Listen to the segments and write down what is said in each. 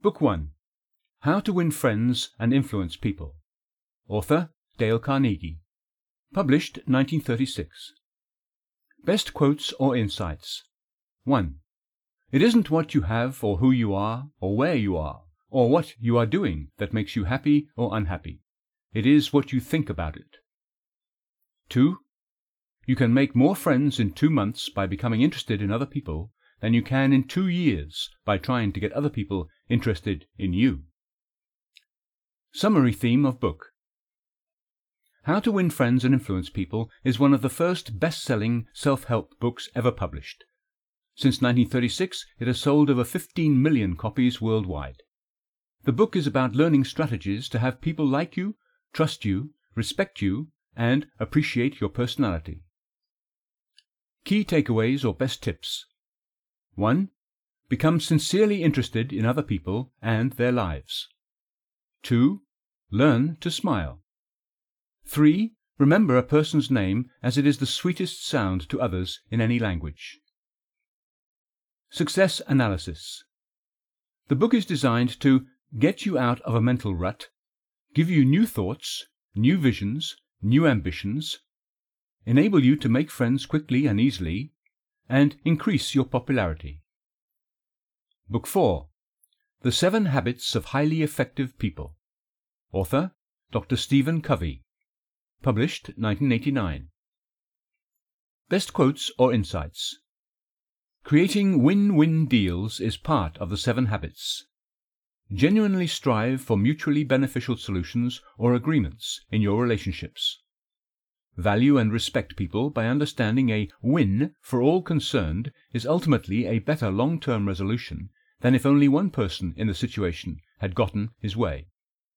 Book 1. How to Win Friends and Influence People. Author Dale Carnegie. Published 1936. Best Quotes or Insights. 1. It isn't what you have or who you are or where you are or what you are doing that makes you happy or unhappy. It is what you think about it. 2. You can make more friends in 2 months by becoming interested in other people than you can in 2 years by trying to get other people interested in you. Summary theme of book. How to Win Friends and Influence People is one of the first best-selling self-help books ever published. Since 1936, it has sold over 15 million copies worldwide. The book is about learning strategies to have people like you, trust you, respect you, and appreciate your personality. Key takeaways or best tips. 1. Become sincerely interested in other people and their lives. 2. Learn to smile. 3. Remember a person's name as it is the sweetest sound to others in any language. Success analysis. The book is designed to get you out of a mental rut, give you new thoughts, new visions, new ambitions, enable you to make friends quickly and easily, and increase your popularity. Book 4. The 7 Habits of Highly Effective People. Author Dr. Stephen Covey. Published 1989. Best Quotes or Insights. Creating win-win deals is part of the 7 habits. Genuinely strive for mutually beneficial solutions or agreements in your relationships. Value and respect people by understanding a win for all concerned is ultimately a better long-term resolution than if only one person in the situation had gotten his way.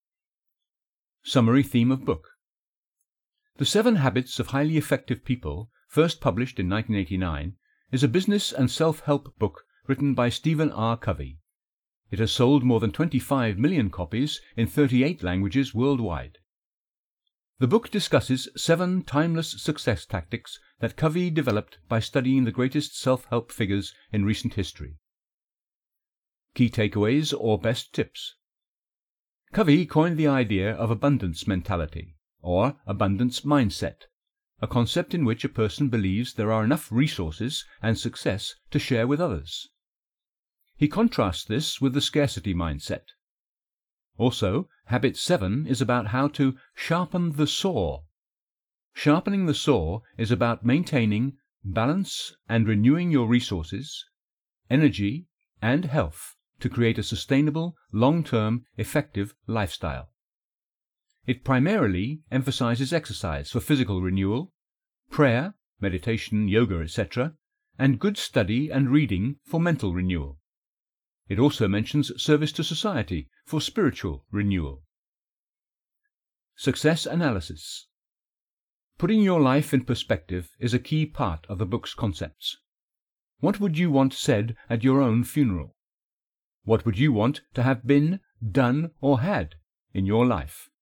Summary theme of book. The 7 Habits of Highly Effective People, first published in 1989, is a business and self-help book written by Stephen R. Covey. It has sold more than 25 million copies in 38 languages worldwide. The book discusses 7 timeless success tactics that Covey developed by studying the greatest self-help figures in recent history. Key takeaways or best tips. Covey coined the idea of abundance mentality, or abundance mindset, a concept in which a person believes there are enough resources and success to share with others. He contrasts this with the scarcity mindset. Also, Habit 7 is about how to sharpen the saw. Sharpening the saw is about maintaining balance and renewing your resources, energy, and health to create a sustainable, long-term, effective lifestyle. It primarily emphasizes exercise for physical renewal, prayer, meditation, yoga, etc., and good study and reading for mental renewal. It also mentions service to society for spiritual renewal. Success analysis. Putting your life in perspective is a key part of the book's concepts. What would you want said at your own funeral? What would you want to have been, done, or had in your life?